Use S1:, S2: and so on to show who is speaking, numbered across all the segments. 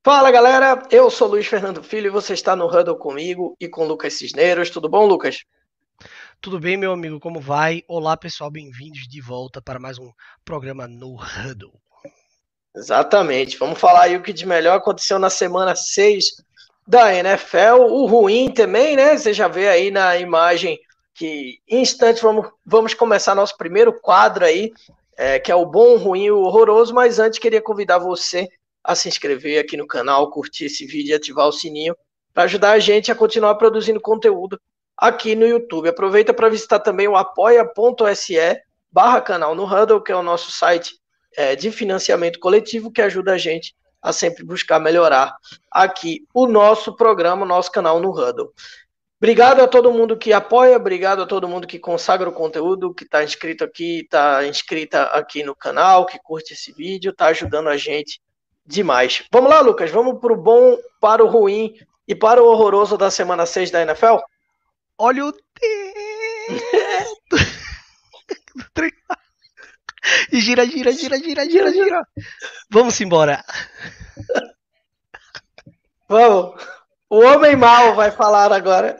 S1: Fala galera, eu sou Luiz Fernando Filho e você está no Huddle comigo e com Lucas Cisneros. Tudo bom, Lucas?
S2: Tudo bem, meu amigo? Como vai? Olá, pessoal, bem-vindos de volta para mais um programa no Huddle.
S1: Exatamente, vamos falar aí o que de melhor aconteceu na semana 6 da NFL. O ruim também, né? Você já vê aí na imagem que em instantes vamos começar nosso primeiro quadro aí, que é o bom, o ruim e o horroroso. Mas antes queria convidar você a se inscrever aqui no canal, curtir esse vídeo e ativar o sininho para ajudar a gente a continuar produzindo conteúdo aqui no YouTube. Aproveita para visitar também o apoia.se/canal no Huddle, que é o nosso site de financiamento coletivo que ajuda a gente a sempre buscar melhorar aqui o nosso programa, o nosso canal no Huddle. Obrigado a todo mundo que apoia, obrigado a todo mundo que consagra o conteúdo, que está inscrito aqui, está inscrita aqui no canal, que curte esse vídeo, está ajudando a gente demais. Vamos lá, Lucas, vamos para o bom, para o ruim e para o horroroso da semana 6 da NFL?
S2: Olha o dedo! E gira, gira, gira, gira, gira,
S1: Gira, gira.
S2: gira. Vamos embora.
S1: Vamos. O homem mau vai falar agora.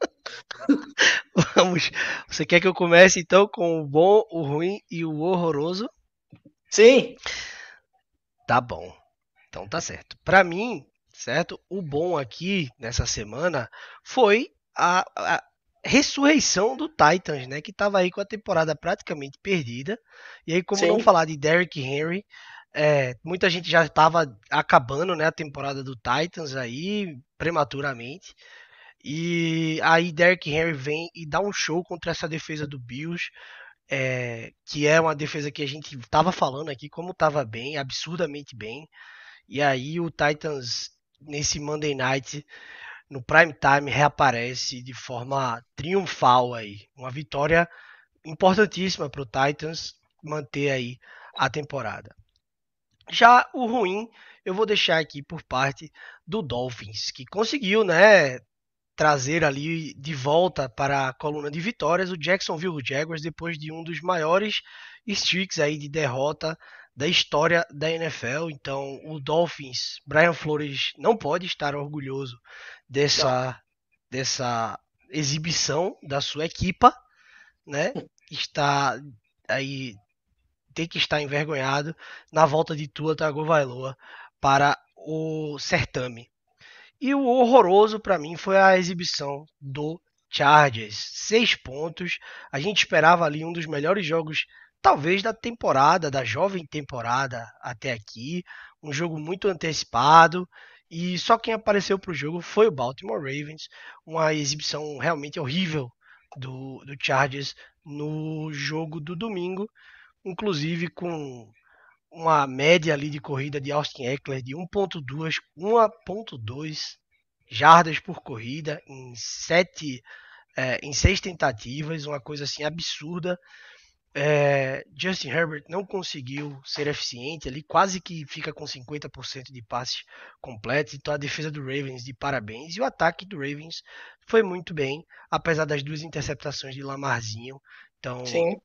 S2: Vamos. Você quer que eu comece então com o bom, o ruim e o horroroso?
S1: Sim.
S2: Tá bom. Então tá certo. Para mim, certo? O bom aqui nessa semana foi a ressurreição do Titans, né? Que tava aí com a temporada praticamente perdida. E aí, como não
S1: Sim.
S2: falar de Derrick Henry, muita gente já estava acabando, né, a temporada do Titans aí prematuramente. E aí Derrick Henry vem e dá um show contra essa defesa do Bills, que é uma defesa que a gente estava falando aqui como estava bem, absurdamente bem. E aí o Titans nesse Monday Night no prime time reaparece de forma triunfal aí, uma vitória importantíssima para o Titans manter aí a temporada. Já o ruim eu vou deixar aqui por parte do Dolphins, que conseguiu, né, trazer ali de volta para a coluna de vitórias o Jacksonville Jaguars depois de um dos maiores streaks aí de derrota da história da NFL. Então, o Dolphins, Brian Flores não pode estar orgulhoso
S1: Não.
S2: dessa exibição da sua equipa, né? Está aí tem que estar envergonhado na volta de Tua Tagovailoa para o certame. E o horroroso para mim foi a exibição do Chargers. 6 pontos. A gente esperava ali um dos melhores jogos, talvez da temporada, da jovem temporada até aqui. Um jogo muito antecipado. E só quem apareceu para o jogo foi o Baltimore Ravens. Uma exibição realmente horrível do Chargers no jogo do domingo. Inclusive com uma média ali de corrida de Austin Eckler de 1.2 jardas por corrida em 6 tentativas, uma coisa assim absurda. Justin Herbert não conseguiu ser eficiente ali, quase que fica com 50% de passes completos. Então a defesa do Ravens de parabéns e o ataque do Ravens foi muito bem, apesar das 2 interceptações de Lamarzinho. Então
S1: Sim.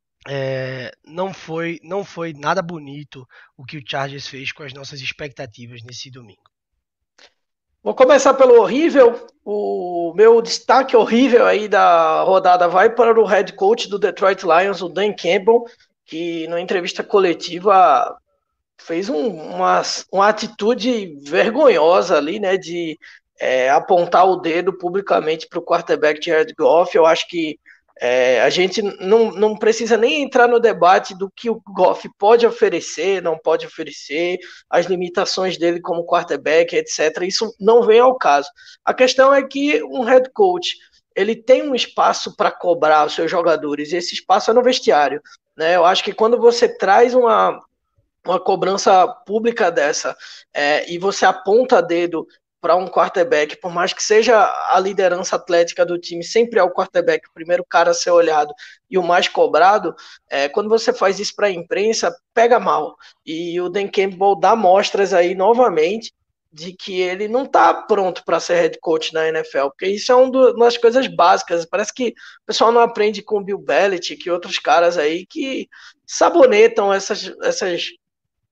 S2: não foi nada bonito o que o Chargers fez com as nossas expectativas nesse domingo.
S1: Vou começar pelo horrível. O meu destaque horrível aí da rodada vai para o head coach do Detroit Lions, o Dan Campbell, que na entrevista coletiva fez uma atitude vergonhosa ali, né, de apontar o dedo publicamente para o quarterback Jared Goff. Eu acho que a gente não precisa nem entrar no debate do que o Goff pode oferecer, não pode oferecer, as limitações dele como quarterback, etc. Isso não vem ao caso. A questão é que um head coach ele tem um espaço para cobrar os seus jogadores, e esse espaço é no vestiário. Né? Eu acho que quando você traz uma cobrança pública dessa e você aponta dedo para um quarterback, por mais que seja a liderança atlética do time, sempre é o quarterback o primeiro cara a ser olhado e o mais cobrado, quando você faz isso para a imprensa, pega mal. E o Dan Campbell dá mostras aí novamente de que ele não está pronto para ser head coach na NFL, porque isso é uma das coisas básicas. Parece que o pessoal não aprende com o Bill Belichick e outros caras aí que sabonetam essas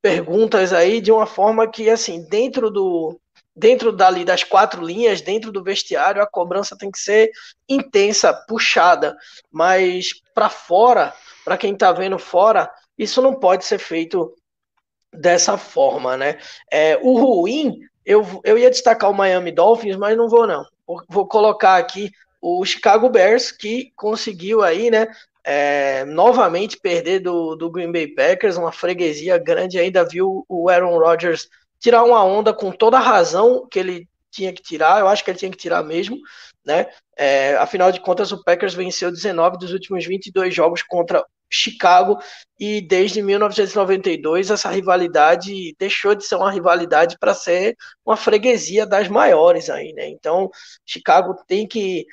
S1: perguntas aí de uma forma que, assim, dentro dali das 4 linhas, dentro do vestiário, a cobrança tem que ser intensa, puxada, mas para fora, para quem está vendo fora, isso não pode ser feito dessa forma, né? O ruim, eu ia destacar o Miami Dolphins, mas não vou não. Vou colocar aqui o Chicago Bears, que conseguiu aí, né? Novamente perder do Green Bay Packers, uma freguesia grande. Ainda viu o Aaron Rodgers tirar uma onda com toda a razão que ele tinha que tirar. Eu acho que ele tinha que tirar mesmo, né? Afinal de contas, o Packers venceu 19 dos últimos 22 jogos contra Chicago, e desde 1992 essa rivalidade deixou de ser uma rivalidade para ser uma freguesia das maiores aí, né? Então, Chicago tem que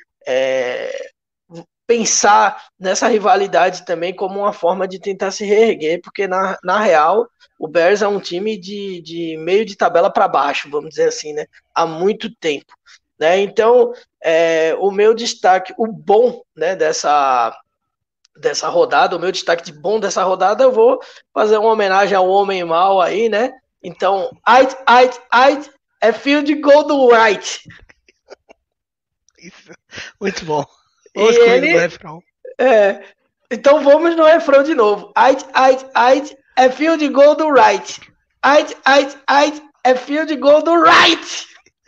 S1: pensar nessa rivalidade também como uma forma de tentar se reerguer, porque na real o Bears é um time de meio de tabela para baixo, vamos dizer assim, né? Há muito tempo, né? Então, o meu destaque, o bom, né, dessa rodada, o meu destaque de bom dessa rodada, eu vou fazer uma homenagem ao Homem Mal aí, né? Então, é field goal do Wright.
S2: Isso. Muito bom.
S1: E
S2: Vamos comigo no
S1: ele.
S2: refrão.
S1: Então vamos no refrão de novo. É field goal do Wright. É field goal do Wright.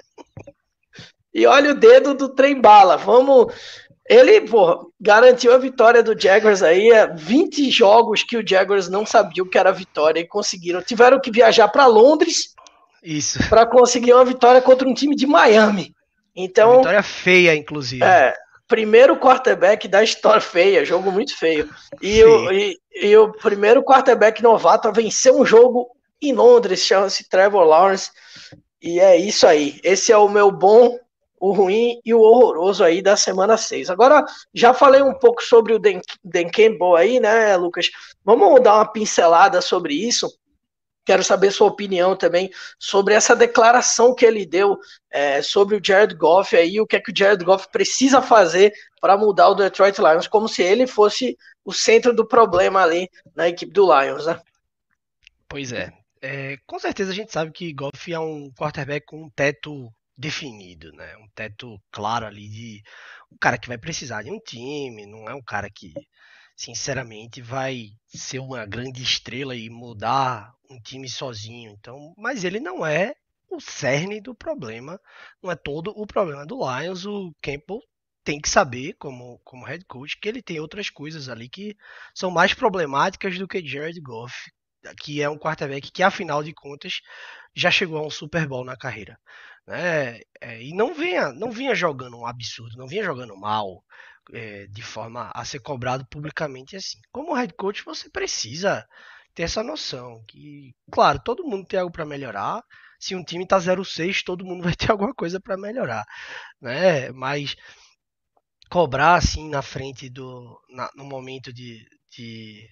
S1: E olha o dedo do trem bala. Vamos. Ele, porra, garantiu a vitória do Jaguars aí. 20 jogos que o Jaguars não sabia o que era vitória e conseguiram. Tiveram que viajar para Londres para conseguir uma vitória contra um time de Miami. Então,
S2: uma vitória feia, inclusive.
S1: Primeiro quarterback da história feia, jogo muito feio. E o primeiro quarterback novato a vencer um jogo em Londres, chama-se Trevor Lawrence. E é isso aí. Esse é o meu bom, o ruim e o horroroso aí da semana 6. Agora, já falei um pouco sobre o Dan Campbell aí, né, Lucas? Vamos dar uma pincelada sobre isso. Quero saber sua opinião também sobre essa declaração que ele deu sobre o Jared Goff aí, o que é que o Jared Goff precisa fazer para mudar o Detroit Lions, como se ele fosse o centro do problema ali na equipe do Lions, né?
S2: Pois é. Com certeza a gente sabe que Goff é um quarterback com um teto definido, né? Um teto claro ali de um cara que vai precisar de um time, não é um cara que, sinceramente, vai ser uma grande estrela e mudar um time sozinho. Então, mas ele não é o cerne do problema, não é todo o problema do Lions. O Campbell tem que saber, como head coach, que ele tem outras coisas ali que são mais problemáticas do que Jared Goff, que é um quarterback que, afinal de contas, já chegou a um Super Bowl na carreira. Né? E não vinha jogando um absurdo, não vinha jogando mal, de forma a ser cobrado publicamente assim. Como head coach, você precisa ter essa noção que, claro, todo mundo tem algo para melhorar. Se um time tá 0-6, todo mundo vai ter alguma coisa para melhorar, né? Mas cobrar assim na frente no momento de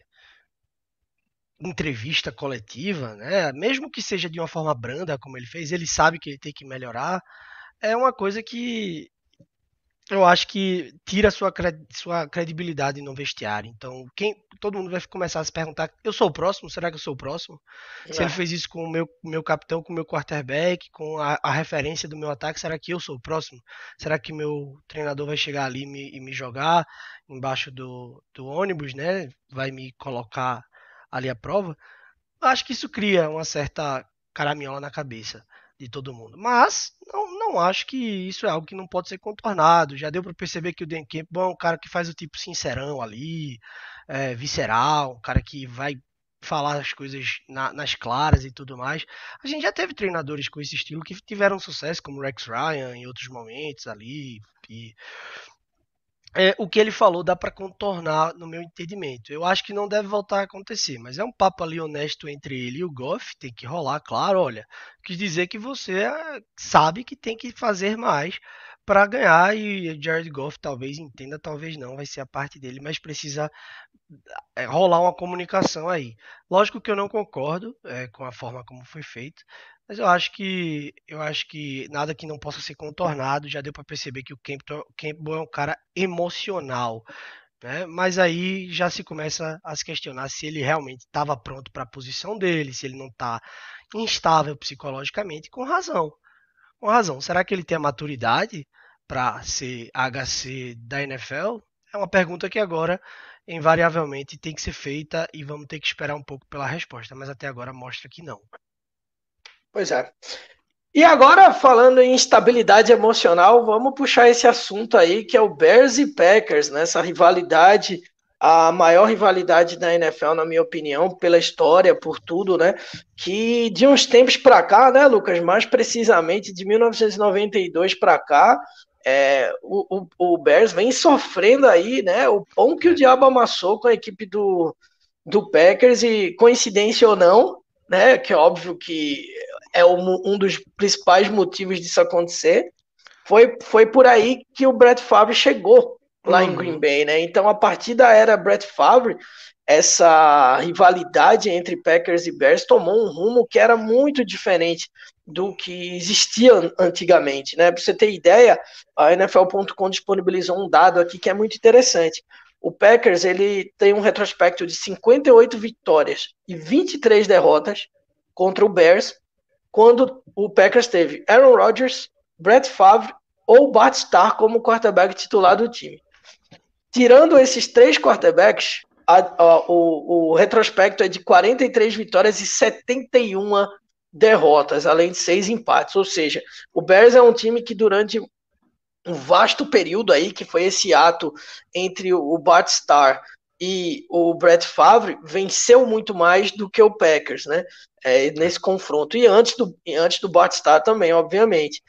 S2: entrevista coletiva, né? Mesmo que seja de uma forma branda, como ele fez, ele sabe que ele tem que melhorar. É uma coisa que eu acho que tira sua credibilidade no vestiário. Então, todo mundo vai começar a se perguntar: eu sou o próximo? Será que eu sou o próximo? Se ele fez isso com o meu capitão, com o meu quarterback, com a referência do meu ataque, será que eu sou o próximo? Será que meu treinador vai chegar ali e me jogar embaixo do ônibus, né? Vai me colocar ali à prova? Acho que isso cria uma certa caraminhola na cabeça de todo mundo. Mas não acho que isso é algo que não pode ser contornado. Já deu para perceber que o Dan Campbell é um cara que faz o tipo sincerão ali, visceral, um cara que vai falar as coisas nas claras e tudo mais. A gente já teve treinadores com esse estilo que tiveram sucesso, como o Rex Ryan em outros momentos ali. E o que ele falou dá para contornar no meu entendimento. Eu acho que não deve voltar a acontecer, mas é um papo ali honesto entre ele e o Goff, tem que rolar, claro, olha, quis dizer que você sabe que tem que fazer mais para ganhar e o Jared Goff talvez entenda, talvez não, vai ser a parte dele, mas precisa rolar uma comunicação aí. Lógico que eu não concordo com a forma como foi feito, mas eu acho que nada que não possa ser contornado. Já deu para perceber que o Campbell é um cara emocional. né? Mas aí já se começa a se questionar se ele realmente estava pronto para a posição dele, se ele não está instável psicologicamente, com razão. Com razão. Será que ele tem a maturidade para ser HC da NFL? É uma pergunta que agora, invariavelmente, tem que ser feita e vamos ter que esperar um pouco pela resposta, mas até agora mostra que não.
S1: Pois é. E agora, falando em instabilidade emocional, vamos puxar esse assunto aí, que é o Bears e Packers, né? Essa rivalidade, a maior rivalidade da NFL, na minha opinião, pela história, por tudo, né? Que de uns tempos para cá, né, Lucas? Mais precisamente de 1992 para cá, o Bears vem sofrendo aí, né? O pão que o diabo amassou com a equipe do Packers, e coincidência ou não, né? Que é óbvio que é um dos principais motivos disso acontecer. Foi por aí que o Brett Favre chegou lá em Green Bay, né? Então, a partir da era Brett Favre, essa rivalidade entre Packers e Bears tomou um rumo que era muito diferente do que existia antigamente, né? Para você ter ideia, a NFL.com disponibilizou um dado aqui que é muito interessante. O Packers ele tem um retrospecto de 58 vitórias e 23 derrotas contra o Bears, quando o Packers teve Aaron Rodgers, Brett Favre ou Bart Starr como quarterback titular do time. Tirando esses três quarterbacks, o retrospecto é de 43 vitórias e 71 derrotas, além de 6 empates. Ou seja, o Bears é um time que durante um vasto período aí, que foi esse ato entre o Bart Starr e o Brett Favre, venceu muito mais do que o Packers, né? Nesse confronto. E antes do Bart Starr também, obviamente.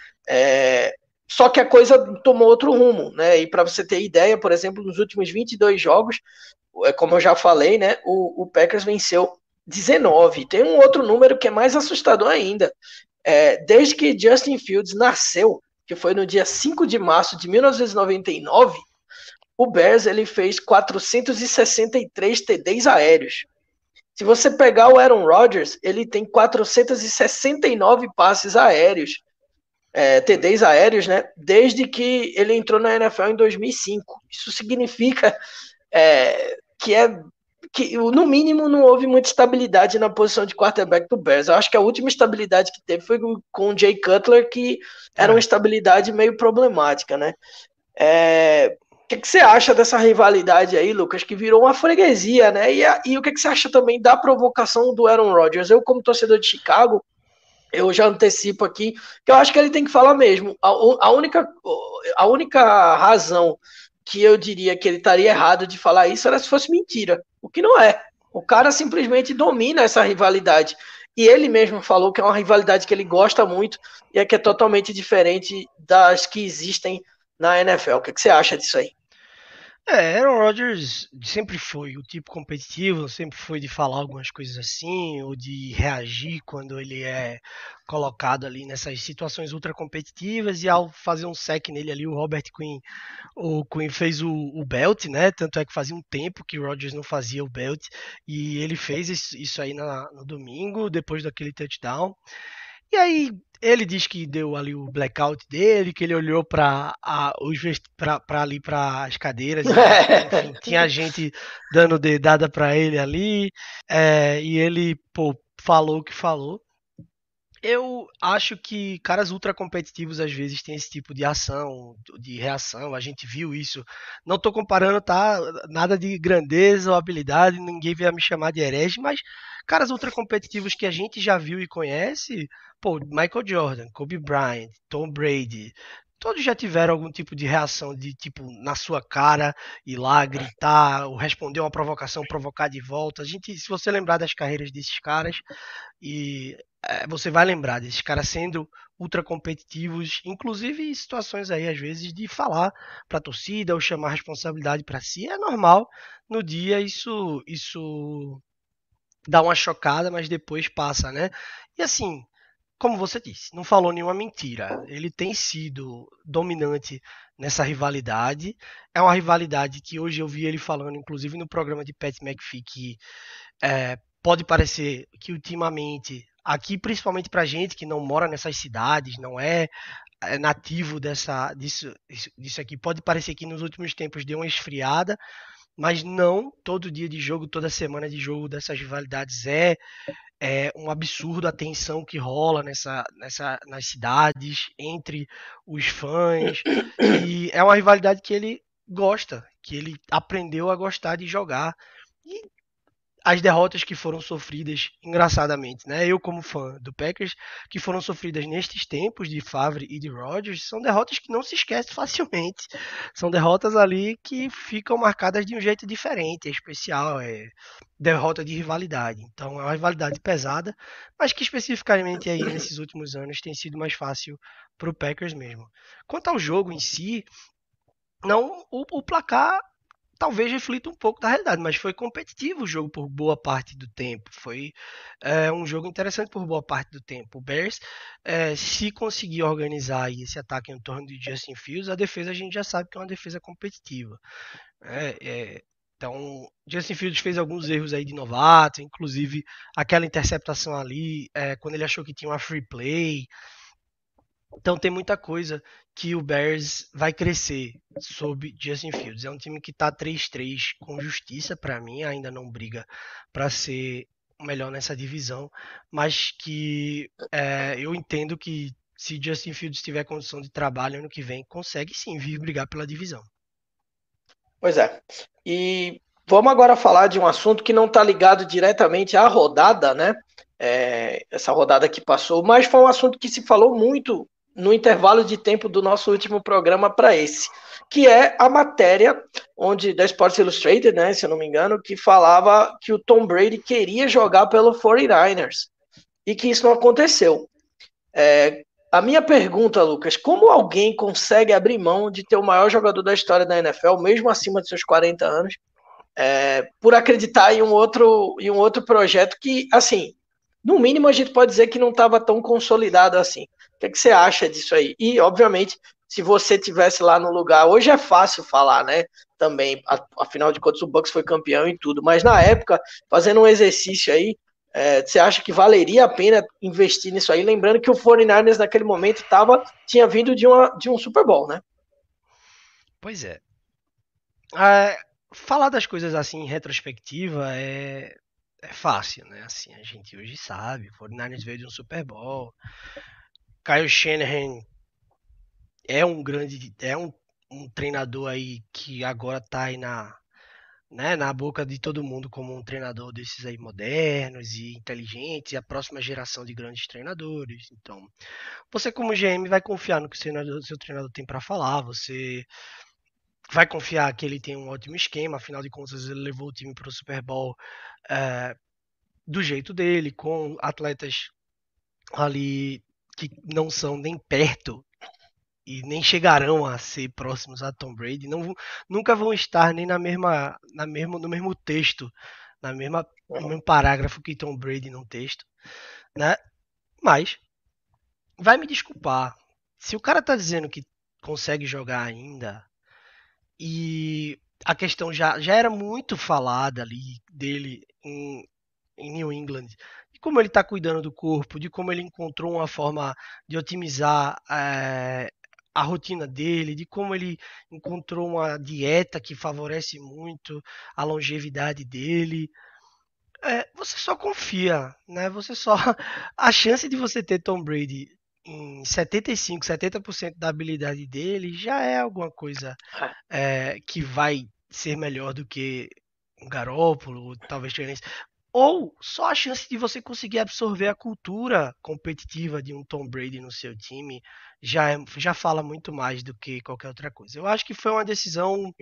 S1: Só que a coisa tomou outro rumo, né? E para você ter ideia, por exemplo, nos últimos 22 jogos, como eu já falei, né? O Packers venceu 19. Tem um outro número que é mais assustador ainda. Desde que Justin Fields nasceu, que foi no dia 5 de março de 1999, o Bears ele fez 463 TDs aéreos. Se você pegar o Aaron Rodgers, ele tem 469 passes aéreos, TDs aéreos, né? Desde que ele entrou na NFL em 2005. Isso significa que no mínimo não houve muita estabilidade na posição de quarterback do Bears. Eu acho que a última estabilidade que teve foi com o Jay Cutler, que era uma estabilidade meio problemática, né? O que você acha dessa rivalidade aí, Lucas, que virou uma freguesia, né? E o que você acha também da provocação do Aaron Rodgers? Eu, como torcedor de Chicago, eu já antecipo aqui que eu acho que ele tem que falar mesmo. A única razão que eu diria que ele estaria errado de falar isso era se fosse mentira, o que não é. O cara simplesmente domina essa rivalidade. E ele mesmo falou que é uma rivalidade que ele gosta muito e é que é totalmente diferente das que existem na NFL. O que você acha disso aí?
S2: Aaron Rodgers sempre foi o tipo competitivo, sempre foi de falar algumas coisas assim, ou de reagir quando ele é colocado ali nessas situações ultra competitivas, e ao fazer um sec nele ali, o Quinn fez o belt, né? Tanto é que fazia um tempo que o Rodgers não fazia o belt, e ele fez isso aí no domingo, depois daquele touchdown. E aí ele diz que deu ali o blackout dele, que ele olhou para ali para as cadeiras e enfim, tinha gente dando dedada para ele ali, e ele falou o que falou. Eu acho que caras ultra competitivos às vezes têm esse tipo de ação, de reação. A gente viu isso. Não estou comparando, tá? Nada de grandeza ou habilidade, ninguém vai me chamar de herege, mas caras ultra competitivos que a gente já viu e conhece, Michael Jordan, Kobe Bryant, Tom Brady, todos já tiveram algum tipo de reação de tipo na sua cara, ir lá gritar, ou responder uma provocação, provocar de volta. Se você lembrar das carreiras desses caras, e você vai lembrar desses caras sendo ultra competitivos, inclusive em situações aí, às vezes, de falar para a torcida ou chamar responsabilidade para si. É normal, no dia isso dá uma chocada, mas depois passa, né? E assim, como você disse, não falou nenhuma mentira. Ele tem sido dominante nessa rivalidade. É uma rivalidade que hoje eu vi ele falando, inclusive no programa de Pat McAfee, que pode parecer que ultimamente, aqui principalmente pra gente que não mora nessas cidades, não é nativo disso aqui, pode parecer que nos últimos tempos deu uma esfriada, mas não todo dia de jogo, toda semana de jogo dessas rivalidades é um absurdo a tensão que rola nas cidades, entre os fãs, e é uma rivalidade que ele gosta, que ele aprendeu a gostar de jogar. E as derrotas que foram sofridas, engraçadamente, né? Eu, como fã do Packers, que foram sofridas nestes tempos de Favre e de Rodgers, são derrotas que não se esquecem facilmente. São derrotas ali que ficam marcadas de um jeito diferente, é especial, é derrota de rivalidade. Então é uma rivalidade pesada, mas que especificamente aí nesses últimos anos tem sido mais fácil para o Packers mesmo. Quanto ao jogo em si, não o placar talvez reflita um pouco da realidade, mas foi competitivo o jogo por boa parte do tempo. Foi um jogo interessante por boa parte do tempo. O Bears, se conseguir organizar esse ataque em torno de Justin Fields, a defesa a gente já sabe que é uma defesa competitiva. Então, Justin Fields fez alguns erros aí de novato, inclusive aquela interceptação ali, quando ele achou que tinha uma free play. Então tem muita coisa que o Bears vai crescer sob Justin Fields. É um time que está 3-3 com justiça para mim, ainda não briga para ser o melhor nessa divisão, mas que eu entendo que se Justin Fields tiver condição de trabalho ano que vem, consegue sim vir brigar pela divisão.
S1: Pois é. E vamos agora falar de um assunto que não está ligado diretamente à rodada, né? Essa rodada que passou, mas foi um assunto que se falou muito no intervalo de tempo do nosso último programa para esse, que é a matéria onde da Sports Illustrated, né, se eu não me engano, que falava que o Tom Brady queria jogar pelo 49ers e que isso não aconteceu. A minha pergunta, Lucas, como alguém consegue abrir mão de ter o maior jogador da história da NFL, mesmo acima de seus 40 anos, por acreditar em um outro projeto que, assim, no mínimo a gente pode dizer que não estava tão consolidado assim. O que você acha disso aí? E, obviamente, se você tivesse lá no lugar, hoje é fácil falar, né? Também, afinal de contas, o Bucks foi campeão e tudo, mas na época, fazendo um exercício aí, você acha que valeria a pena investir nisso aí? Lembrando que o 49ers naquele momento tinha vindo de um Super Bowl, né?
S2: Pois é. É, falar das coisas assim em retrospectiva é fácil, né? Assim, a gente hoje sabe, o 49ers veio de um Super Bowl, Kyle Shanahan um treinador aí que agora tá aí na boca de todo mundo como um treinador desses aí modernos e inteligentes, e a próxima geração de grandes treinadores. Então, você como GM vai confiar no que seu treinador tem para falar, você vai confiar que ele tem um ótimo esquema, afinal de contas ele levou o time para o Super Bowl é, do jeito dele, com atletas ali que não são nem perto e nem chegarão a ser próximos a Tom Brady, nunca vão estar nem no mesmo texto, no mesmo parágrafo que Tom Brady no texto, né? Mas vai me desculpar, se o cara tá dizendo que consegue jogar ainda e a questão já era muito falada ali dele em New England, de como ele está cuidando do corpo, de como ele encontrou uma forma de otimizar a rotina dele, de como ele encontrou uma dieta que favorece muito a longevidade dele. Você só confia, né? Você só a chance de você ter Tom Brady em 75, 70% da habilidade dele já é alguma coisa que vai ser melhor do que um Garoppolo, talvez ou só a chance de você conseguir absorver a cultura competitiva de um Tom Brady no seu time já fala muito mais do que qualquer outra coisa. Eu acho que foi uma decisão.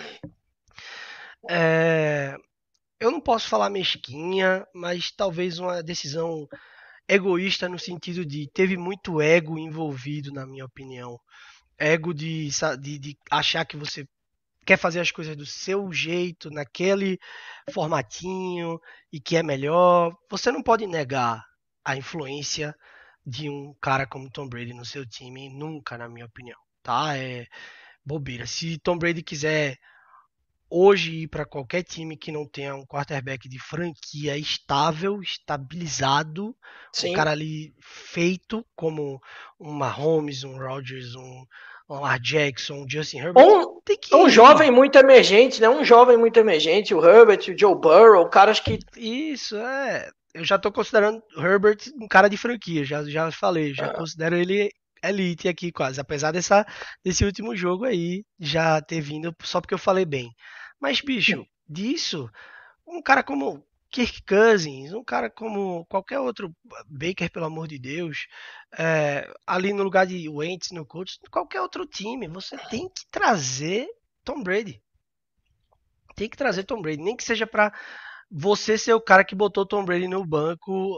S2: É, eu não posso falar mesquinha, mas talvez uma decisão egoísta no sentido de teve muito ego envolvido, na minha opinião. Ego de achar que você quer fazer as coisas do seu jeito, naquele formatinho e que é melhor. Você não pode negar a influência de um cara como Tom Brady no seu time, nunca, na minha opinião, tá? É bobeira. Se Tom Brady quiser hoje ir para qualquer time que não tenha um quarterback de franquia estável, estabilizado, um
S1: Sim.
S2: cara ali feito como um Mahomes, um Rodgers, um Lamar Jackson, um Justin Herbert, tem
S1: É um
S2: que.
S1: jovem muito emergente, né? Um jovem muito emergente, o Herbert, o Joe Burrow, caras que.
S2: Isso, é. Eu já tô considerando o Herbert um cara de franquia, já falei, já considero ele elite aqui quase, apesar desse último jogo aí já ter vindo só porque eu falei bem. Mas, bicho, disso, um cara como Kirk Cousins, um cara como qualquer outro, Baker, pelo amor de Deus, ali no lugar de Wentz no Colts, qualquer outro time, você tem que trazer Tom Brady. Tem que trazer Tom Brady, nem que seja pra você ser o cara que botou Tom Brady no banco,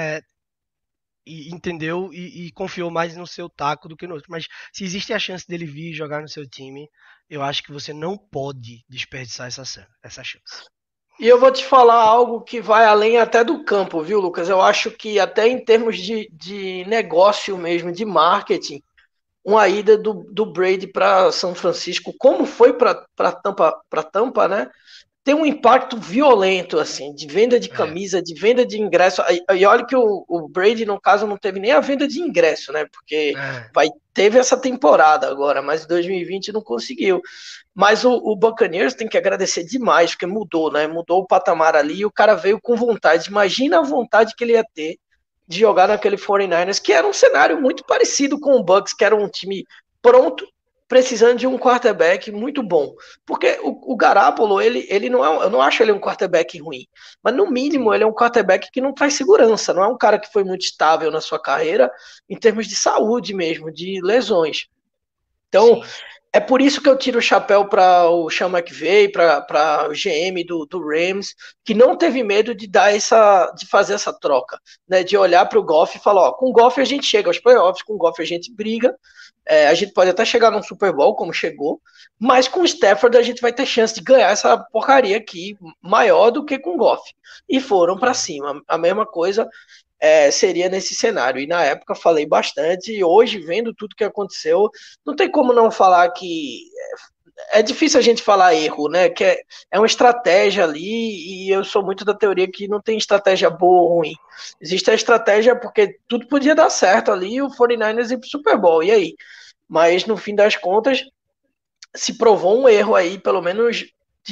S2: entendeu? E confiou mais no seu taco do que no outro. Mas se existe a chance dele vir jogar no seu time, eu acho que você não pode desperdiçar essa chance.
S1: E eu vou te falar algo que vai além até do campo, viu, Lucas? Eu acho que até em termos de negócio mesmo, de marketing, uma ida do Brady para São Francisco, como foi para Tampa, né? Tem um impacto violento, assim, de venda de
S2: É,
S1: camisa, de venda de ingresso. E olha que o Brady, no caso, não teve nem a venda de ingresso, né? Porque
S2: é,
S1: teve essa temporada agora, mas em 2020 não conseguiu. Mas o Buccaneers tem que agradecer demais, porque mudou, né? Mudou o patamar ali e o cara veio com vontade. Imagina a vontade que ele ia ter de jogar naquele 49ers, que era um cenário muito parecido com o Bucks, que era um time pronto, precisando de um quarterback muito bom. Porque o Garoppolo, ele não é, eu não acho ele um quarterback ruim, mas no mínimo
S2: sim,
S1: ele é um quarterback que não traz segurança, não é um cara que foi muito estável na sua carreira em termos de saúde mesmo, de lesões. Então,
S2: sim.
S1: é por isso que eu tiro o chapéu para o Sean McVay, para o GM do Rams, que não teve medo de dar de fazer essa troca, né? De olhar para o Goff e falar, ó, com o Goff a gente chega aos playoffs, com o Goff a gente briga, a gente pode até chegar num Super Bowl, como chegou, mas com o Stafford a gente vai ter chance de ganhar essa porcaria aqui maior do que com o Goff. E foram para
S2: É.
S1: cima. A mesma coisa seria nesse cenário. E na época falei bastante, e hoje, vendo tudo que aconteceu, não tem como não falar que é difícil a gente falar erro, né? Que é uma estratégia ali, e eu sou muito da teoria que não tem estratégia boa ou ruim. Existe a estratégia porque tudo podia dar certo ali, o 49ers ir pro Super Bowl, e aí? Mas no fim das contas, se provou um erro aí, pelo menos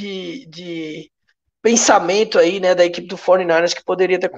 S1: de pensamento aí, né, da equipe do 49ers que poderia ter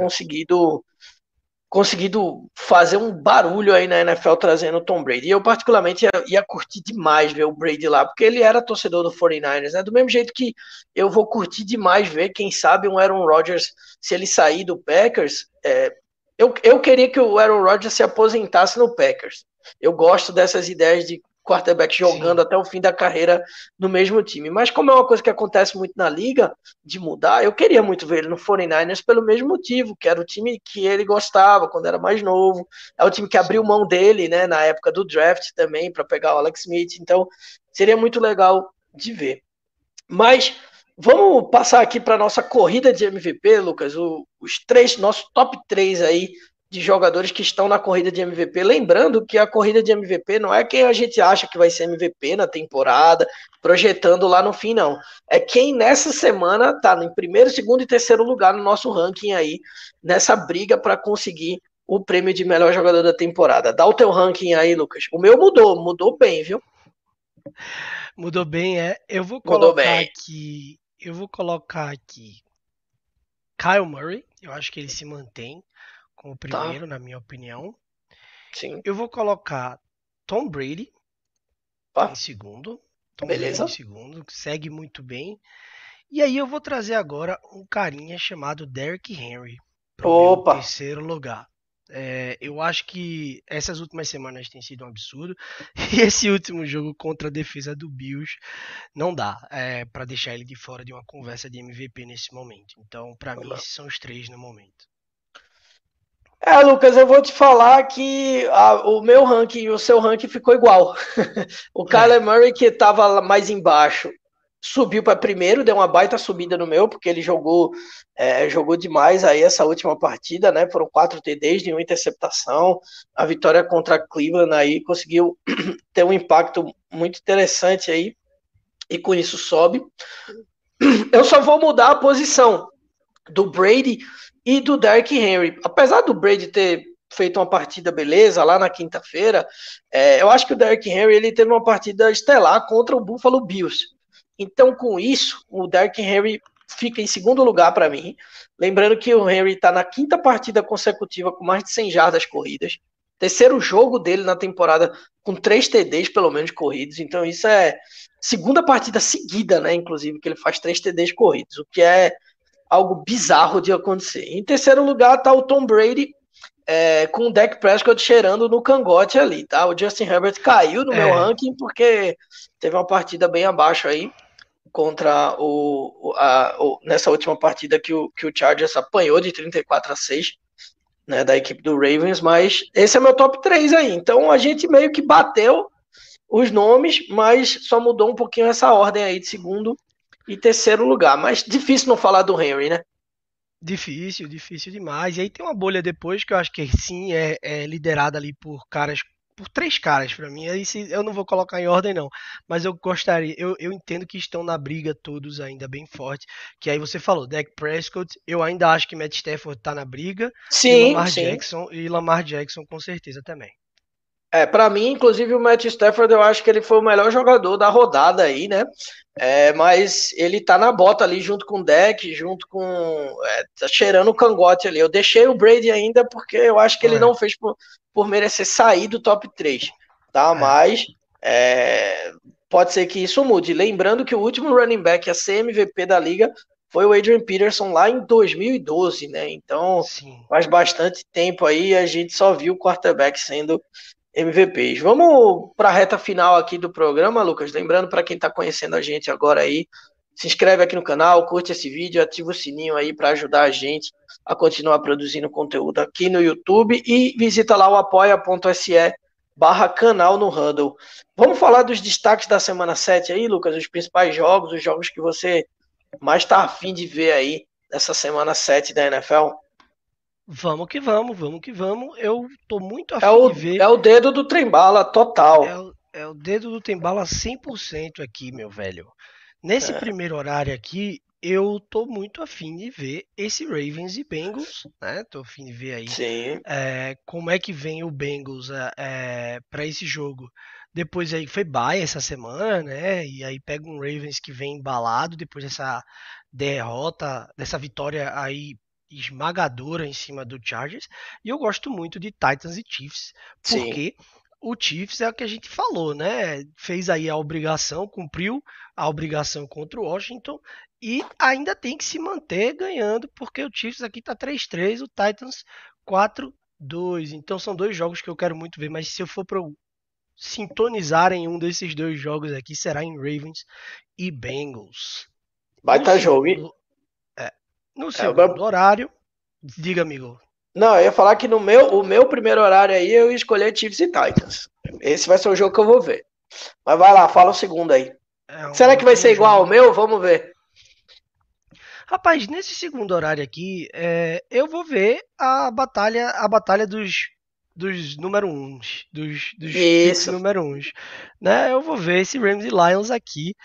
S1: conseguido fazer um barulho aí na NFL trazendo o Tom Brady. E eu, particularmente, ia curtir demais ver o Brady lá, porque ele era torcedor do 49ers, né? Do mesmo jeito que eu vou curtir demais ver, quem sabe, um Aaron Rodgers, se ele sair do Packers. Eu queria que o Aaron Rodgers se aposentasse no Packers. Eu gosto dessas ideias de quarterback jogando
S2: Sim,
S1: até o fim da carreira no mesmo time. Mas como é uma coisa que acontece muito na liga, de mudar, eu queria muito ver ele no 49ers pelo mesmo motivo, que era o time que ele gostava quando era mais novo, é o time que abriu
S2: sim.
S1: mão dele, né, na época do draft também, para pegar o Alex Smith, então seria muito legal de ver. Mas vamos passar aqui para nossa corrida de MVP, Lucas, os três, nosso top 3 aí de jogadores que estão na corrida de MVP. Lembrando que a corrida de MVP não é quem a gente acha que vai ser MVP na temporada, projetando lá no fim, não. É quem nessa semana está em primeiro, segundo e terceiro lugar no nosso ranking aí, nessa briga para conseguir o prêmio de melhor jogador da temporada. Dá o teu ranking aí, Lucas. O meu mudou bem, viu?
S2: Mudou bem, é.
S1: Mudou bem.
S2: Eu vou colocar aqui Kyle Murray. Eu acho que ele se mantém como
S1: Tá,
S2: primeiro, na minha opinião.
S1: sim.
S2: Eu vou colocar Tom Brady em
S1: Tá,
S2: segundo. Tom Brady em
S1: beleza.
S2: segundo, que segue muito bem. E aí eu vou trazer agora um carinha chamado Derrick Henry pro meu
S1: Opa,
S2: terceiro lugar. Eu acho que essas últimas semanas têm sido um absurdo. E esse último jogo contra a defesa do Bills não dá para deixar ele de fora de uma conversa de MVP nesse momento. Então, para mim, esses são os três no momento.
S1: Lucas, eu vou te falar que o meu ranking e o seu ranking ficou igual. O Kyler
S2: É,
S1: Murray, que estava mais embaixo, subiu para primeiro, deu uma baita subida no meu, porque ele jogou demais aí essa última partida, né? Foram 4 TDs de uma interceptação. A vitória contra a Cleveland aí conseguiu ter um impacto muito interessante aí, e com isso sobe. Eu só vou mudar a posição do Brady e do Derrick Henry. Apesar do Brady ter feito uma partida beleza lá na quinta-feira, eu acho que o Derrick Henry ele teve uma partida estelar contra o Buffalo Bills. Então, com isso, o Derrick Henry fica em segundo lugar para mim. Lembrando que o Henry está na quinta partida consecutiva com mais de 100 jardas corridas. Terceiro jogo dele na temporada com 3 TDs, pelo menos, corridos. Então, isso é segunda partida seguida, né? Inclusive, que ele faz 3 TDs corridos, o que é algo bizarro de acontecer. Em terceiro lugar está o Tom Brady, com o Dak Prescott cheirando no cangote ali, tá? O Justin Herbert caiu no meu ranking porque teve uma partida bem abaixo aí contra nessa última partida que o Chargers apanhou de 34-6, né, da equipe do Ravens, mas esse é meu top 3 aí. Então a gente meio que bateu os nomes, mas só mudou um pouquinho essa ordem aí de segundo e terceiro lugar. Mas difícil não falar do Henry, né?
S2: Difícil, difícil demais. E aí tem uma bolha depois que eu acho que sim é liderada ali por caras, por 3 caras pra mim. Aí eu não vou colocar em ordem não, mas eu gostaria, eu entendo que estão na briga todos ainda bem forte. Que aí você falou, Dak Prescott, eu ainda acho que Matt Stafford tá na briga
S1: Sim, sim.
S2: E Lamar Jackson com certeza também.
S1: Para mim, inclusive, o Matt Stafford, eu acho que ele foi o melhor jogador da rodada aí, né? Mas ele tá na bota ali junto com o Dak, junto com. Tá cheirando o cangote ali. Eu deixei o Brady ainda porque eu acho que ele não fez por merecer sair do top 3, tá? Mas pode ser que isso mude. Lembrando que o último running back a ser MVP da liga foi o Adrian Peterson lá em 2012, né? Então
S2: Sim.
S1: faz bastante tempo aí a gente só viu o quarterback sendo MVPs. Vamos para a reta final aqui do programa, Lucas. Lembrando para quem está conhecendo a gente agora aí, se inscreve aqui no canal, curte esse vídeo, ativa o sininho aí para ajudar a gente a continuar produzindo conteúdo aqui no YouTube e visita lá o apoia.se/canal no Huddle. Vamos falar dos destaques da semana 7 aí, Lucas, os principais jogos, os jogos que você mais está afim de ver aí nessa semana 7 da NFL?
S2: Vamos que vamos, vamos que vamos. Eu tô muito afim de ver.
S1: É o dedo do trem-bala total.
S2: É o dedo do Tembala 100% aqui, meu velho. Nesse primeiro horário aqui, eu tô muito afim de ver esse Ravens e Bengals, né? Tô afim de ver aí como é que vem o Bengals para esse jogo. Depois aí foi bye essa semana, né? E aí pega um Ravens que vem embalado depois dessa derrota, dessa vitória aí esmagadora em cima do Chargers. E eu gosto muito de Titans e Chiefs, porque o Chiefs é o que a gente falou, né? Fez aí a obrigação, cumpriu a obrigação contra o Washington e ainda tem que se manter ganhando, porque o Chiefs aqui tá 3-3, o Titans 4-2. Então são 2 jogos que eu quero muito ver, mas se eu for para sintonizar em um desses 2 jogos aqui, será em Ravens e Bengals.
S1: Baita jogo.
S2: No segundo horário, diga, amigo.
S1: Não, eu ia falar que o meu primeiro horário aí eu ia escolher Chiefs e Titans. Esse vai ser o jogo que eu vou ver. Mas vai lá, fala o segundo aí. Será que vai ser igual ao meu? Vamos ver.
S2: Rapaz, nesse segundo horário aqui, eu vou ver a batalha dos número 1, dos picks número 1. Né? Eu vou ver esse Rams e Lions aqui.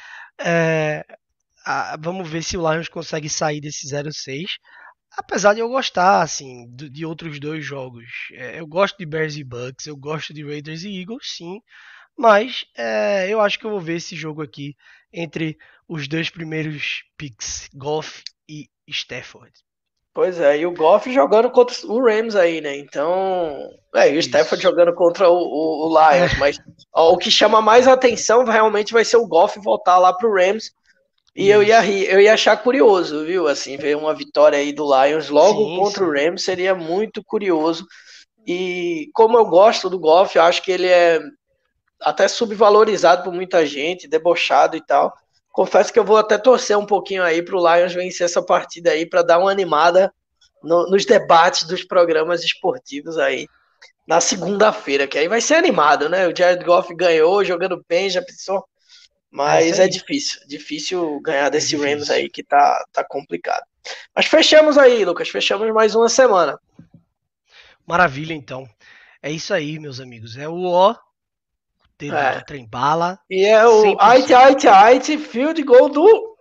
S2: Vamos ver se o Lions consegue sair desse 0-6. Apesar de eu gostar, assim, de outros 2 jogos. Eu gosto de Bears e Bucks, eu gosto de Raiders e Eagles, sim. Mas eu acho que eu vou ver esse jogo aqui entre os 2 primeiros picks, Goff e Stafford.
S1: Pois é, e o Goff jogando contra o Rams aí, né? Então. E o Stafford jogando contra o Lions. Mas o que chama mais atenção realmente vai ser o Goff voltar lá pro Rams. E eu ia achar curioso, viu? Assim, ver uma vitória aí do Lions logo contra o Rams seria muito curioso. E como eu gosto do Goff, eu acho que ele é até subvalorizado por muita gente, debochado e tal. Confesso que eu vou até torcer um pouquinho aí pro Lions vencer essa partida aí para dar uma animada nos debates dos programas esportivos aí na segunda-feira, que aí vai ser animado, né? O Jared Goff ganhou, jogando bem, já pensou. Mas é difícil ganhar desse Rams aí que tá complicado. Mas fechamos aí, Lucas, fechamos mais uma semana.
S2: Maravilha, então. É isso aí, meus amigos. É o dedo do trem bala.
S1: E é o Ait, field goal do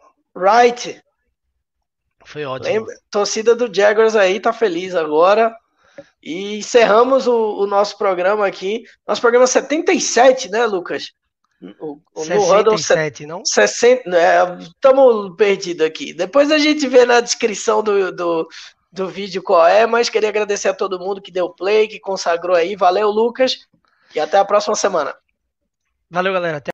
S1: Wright.
S2: Foi ótimo.
S1: Torcida do Jaguars aí tá feliz agora. E encerramos o nosso programa aqui. Nosso programa 77, né, Lucas? No Huddle
S2: 67, não?
S1: 60. Estamos perdidos aqui. Depois a gente vê na descrição do vídeo qual é, mas queria agradecer a todo mundo que deu play, que consagrou aí. Valeu, Lucas, e até a próxima semana.
S2: Valeu, galera. Até